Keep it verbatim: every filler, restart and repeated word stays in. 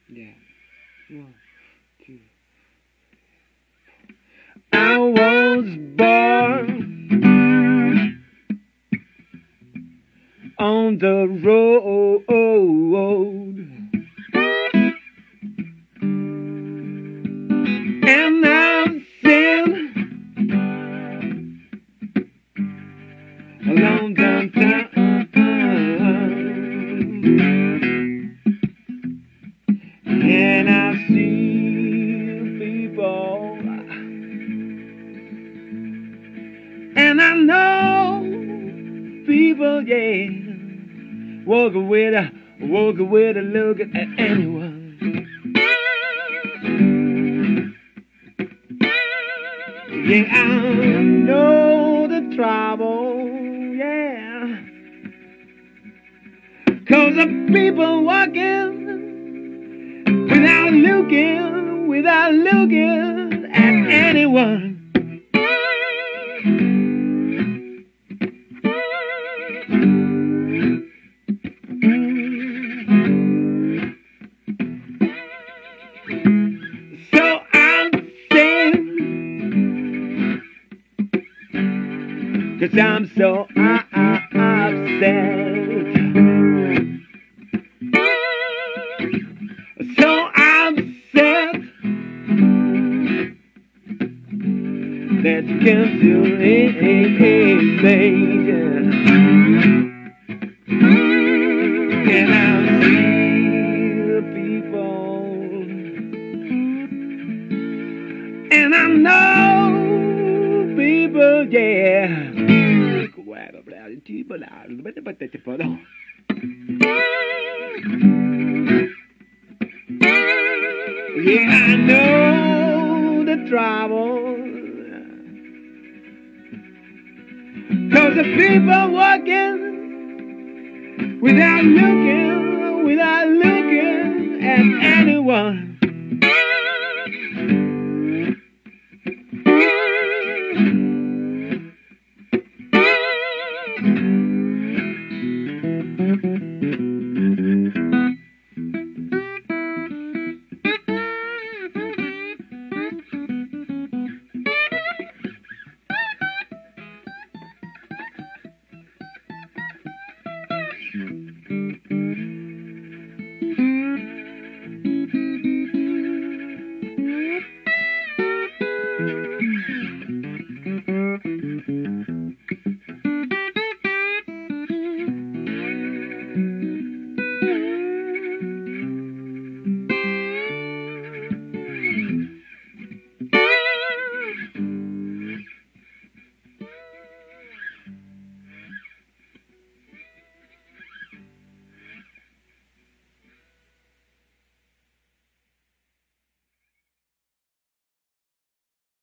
Yeah. One, two. I was born on the road, and I've seen a long time, time, and I see people, and I know people, yeah, walking with a, walking with a look at anyone. Yeah, I know the trouble, yeah, 'cause the people walking without looking, without looking at anyone. So I'm saying, 'cause I'm so uh, uh, upset. So upset that you can't do anything. And I see the people, and I know people, yeah. Yeah, I know the trouble, 'cause the people walking without looking, without looking at anyone.